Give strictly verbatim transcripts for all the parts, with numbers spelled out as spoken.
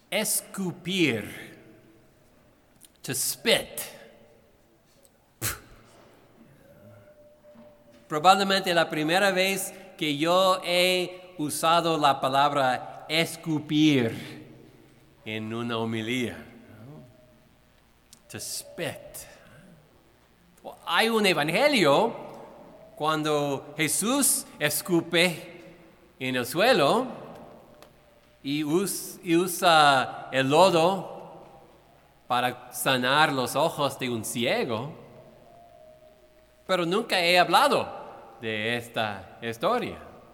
escupir, to spit. Probablemente la primera vez que yo he usado la palabra escupir en una homilía. To spit. Hay un evangelio cuando Jesús escupe en el suelo y, us, y usa el lodo para sanar los ojos de un ciego. Pero nunca he hablado de esta historia.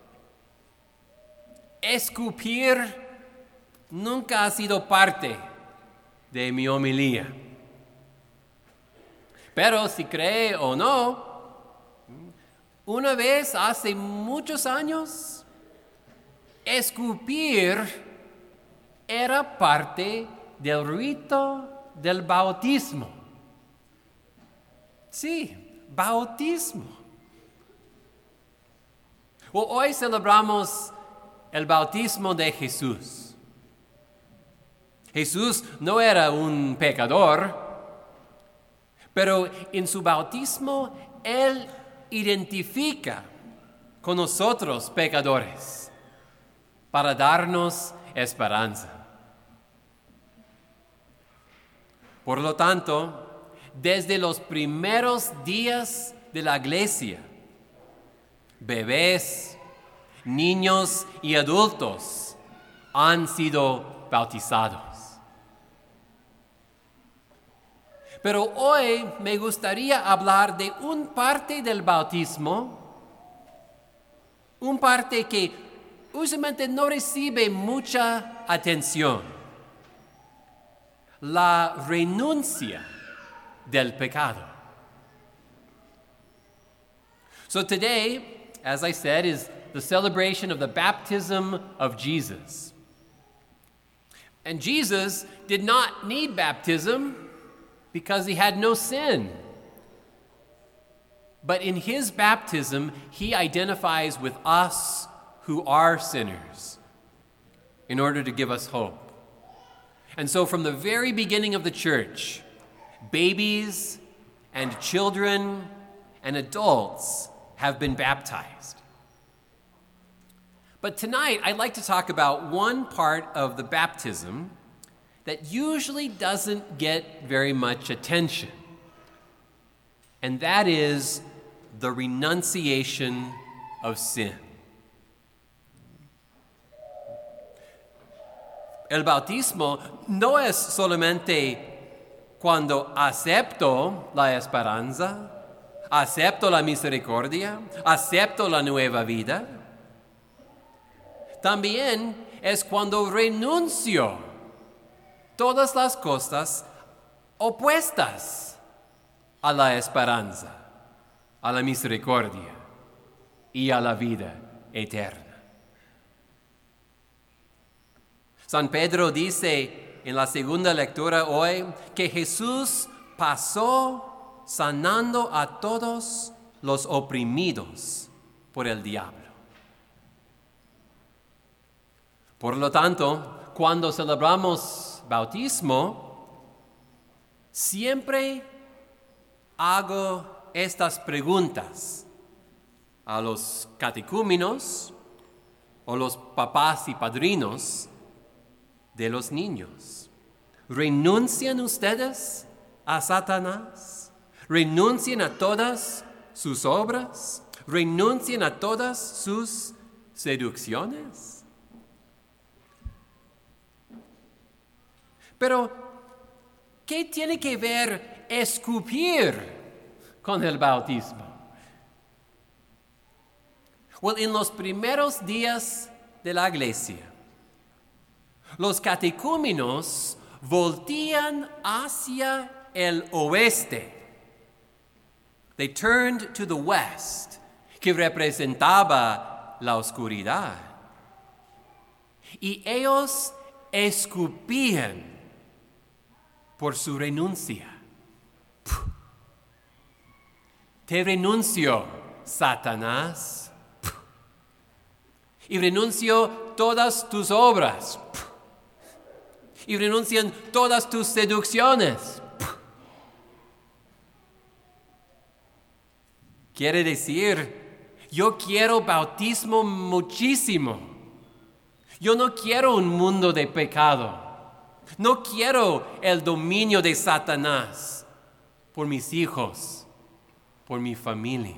Escupir nunca ha sido parte de mi homilía. Pero si cree o no, una vez hace muchos años, escupir era parte del rito del bautismo. Sí, bautismo. Hoy celebramos el bautismo de Jesús. Jesús no era un pecador, pero en su bautismo Él identifica con nosotros pecadores para darnos esperanza. Por lo tanto, desde los primeros días de la iglesia, bebés, niños y adultos han sido bautizados. Pero hoy me gustaría hablar de un parte del bautismo, un parte que usualmente no recibe mucha atención: la renuncia del pecado. So today, as I said, is the celebration of the baptism of Jesus. And Jesus did not need baptism because he had no sin. But in his baptism, he identifies with us who are sinners in order to give us hope. And so from the very beginning of the church, babies and children and adults have been baptized. But tonight, I'd like to talk about one part of the baptism that usually doesn't get very much attention, and that is the renunciation of sin. El bautismo no es solamente cuando acepto la esperanza, acepto la misericordia, acepto la nueva vida. También es cuando renuncio todas las cosas opuestas a la esperanza, a la misericordia y a la vida eterna. San Pedro dice en la segunda lectura hoy que Jesús pasó sanando a todos los oprimidos por el diablo. Por lo tanto, cuando celebramos bautismo, siempre hago estas preguntas a los catecúmenos o los papás y padrinos de los niños. ¿Renuncian ustedes a Satanás? ¿Renuncian a todas sus obras? ¿Renuncian a todas sus seducciones? Pero, ¿qué tiene que ver escupir con el bautismo? Well, en los primeros días de la iglesia, los catecúmenos voltean hacia el oeste. They turned to the west, que representaba la oscuridad. Y ellos escupían por su renuncia. Te renuncio, Satanás, y renuncio todas tus obras, y renuncian todas tus seducciones. Quiere decir, yo quiero bautismo muchísimo. Yo no quiero un mundo de pecado. No quiero el dominio de Satanás por mis hijos, por mi familia.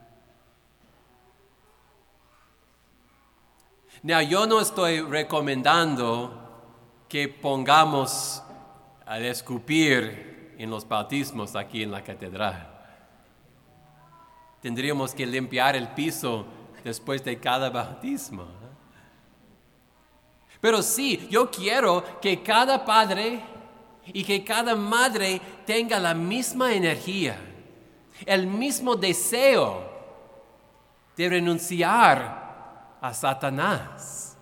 Now, yo no estoy recomendando que pongamos al escupir en los bautismos aquí en la catedral. Tendríamos que limpiar el piso después de cada bautismo. Pero sí, yo quiero que cada padre y que cada madre tenga la misma energía, el mismo deseo de renunciar a Satanás.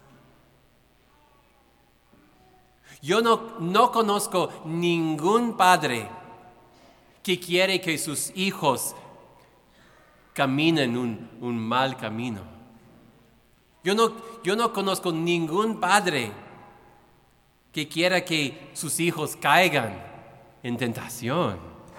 Yo no, no conozco ningún padre que quiere que sus hijos caminen un, un mal camino. Yo no, yo no conozco ningún padre que quiera que sus hijos caigan en tentación.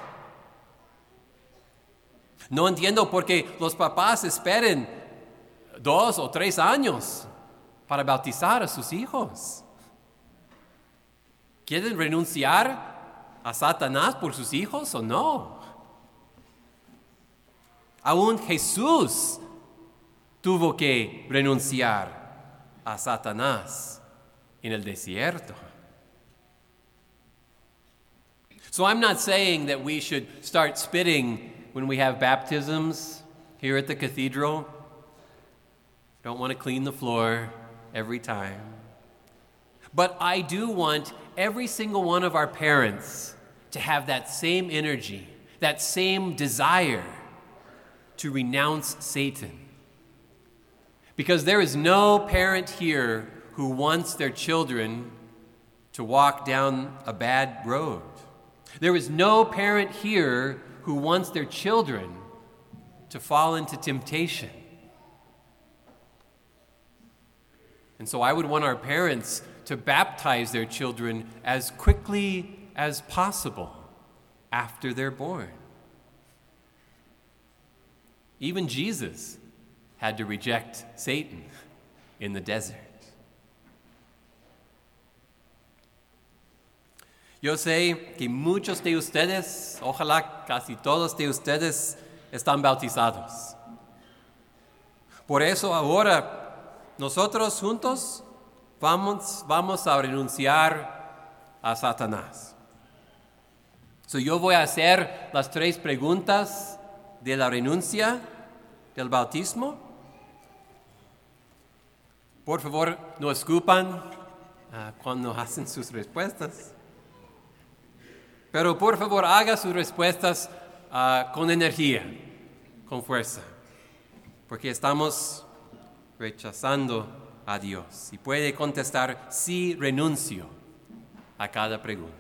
No entiendo por qué los papás esperen dos o tres años para bautizar a sus hijos. ¿Quieren renunciar a Satanás por sus hijos o no? Aún Jesús tuvo que renunciar a Satanás en el desierto. So I'm not saying that we should start spitting when we have baptisms here at the cathedral. Don't want to clean the floor every time. But I do want every single one of our parents to have that same energy, that same desire to renounce Satan. Because there is no parent here who wants their children to walk down a bad road. There is no parent here who wants their children to fall into temptation. And so I would want our parents to baptize their children as quickly as possible after they're born. Even Jesus had to reject Satan in the desert. Yo sé que muchos de ustedes, ojalá casi todos de ustedes, están bautizados. Por eso ahora nosotros juntos vamos, vamos a renunciar a Satanás. So yo voy a hacer las tres preguntas de la renuncia del bautismo. Por favor, no escupan uh, cuando hacen sus respuestas. Pero por favor, haga sus respuestas uh, con energía, con fuerza. Porque estamos rechazando a Dios. Y puede contestar, sí, renuncio a cada pregunta.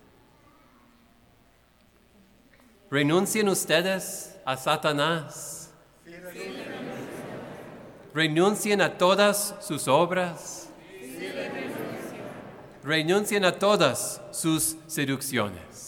¿Renuncian ustedes a Satanás? Sí, renuncio. ¿Renuncian a todas sus obras? Sí, renuncio. ¿Renuncian a todas sus seducciones?